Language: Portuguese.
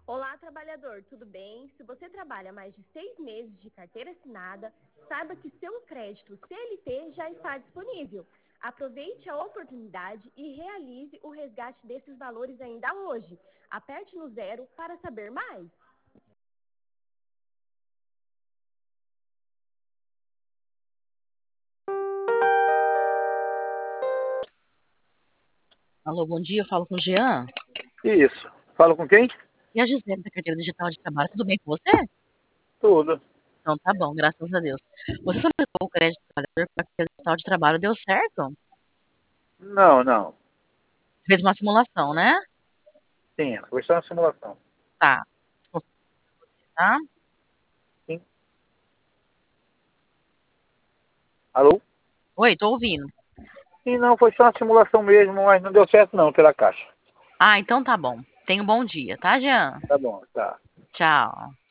Olá, trabalhador, tudo bem? Se você trabalha mais de 6 meses de carteira assinada, saiba que seu crédito CLT já está disponível. Aproveite a oportunidade e realize o resgate desses valores ainda hoje. Aperte no 0 para saber mais. Alô, bom dia, eu falo com o Jean. Isso. Fala com quem? E a Gisele da Carteira Digital de Trabalho, tudo bem com você? Tudo. Então tá bom, graças a Deus. Você solicitou o crédito do trabalhador para a Carteira Digital de Trabalho, deu certo? Não, não. Fez uma simulação, né? Sim, foi só uma simulação. Tá. Tá? Sim. Alô? Oi, tô ouvindo. Sim, não, foi só uma simulação mesmo, mas não deu certo não pela caixa. Ah, então tá bom. Tenha um bom dia, tá, Jean? Tá bom, tá. Tchau.